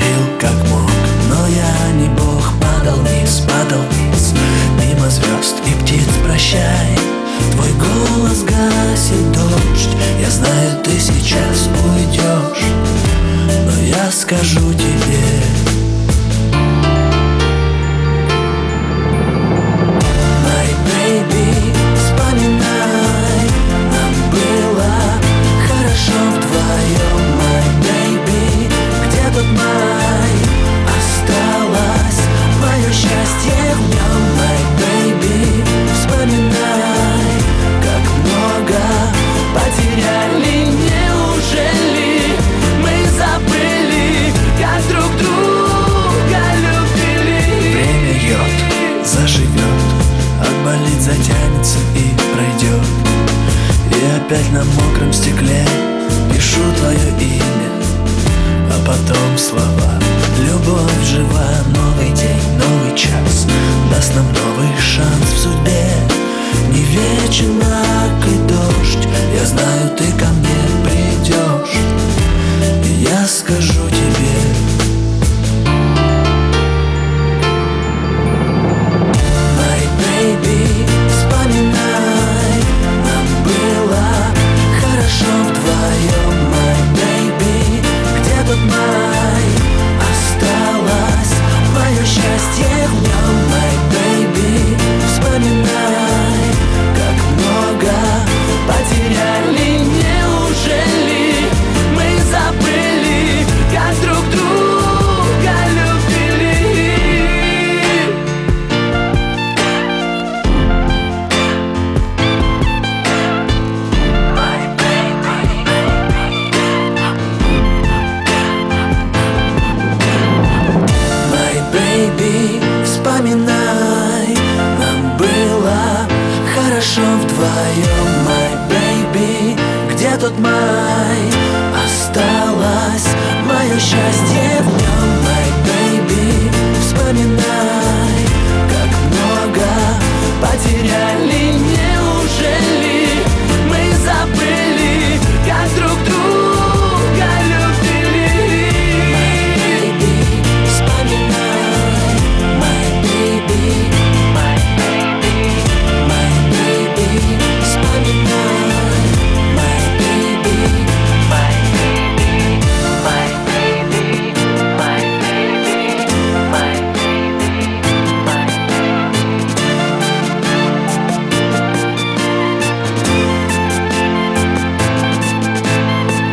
любил как мог, но я не бог. Падал вниз, мимо звезд и птиц прощай. Твой голос гасит дождь. Я знаю, ты сейчас уйдешь, но я скажу тебе: My baby, вспоминай, нам было хорошо вдвоем. My baby, где тот май? Осталось мое счастье в нем. My baby, вспоминай, как много потеряли. Неужели мы забыли, как друг друга любили? Время льет, заживет, отболит, затянется и пройдет. И опять на мокром стекле пишу твое имя, а потом слова: любовь жива, новый день, новый час даст нам новый шанс в судьбе. Не вечен мрак и дождь, я знаю, ты ко мне придешь, и я скажу тебе: My baby, вспоминай, нам было хорошо вдвоем. My baby, где тот май? Осталось мое счастье в нем. My baby, вспоминай, как много потеряли. Неужели мы забыли, как друг друга любили? My baby, My baby, вспоминай, нам было хорошо вдвоем. My baby, где тот май? Осталось мое счастье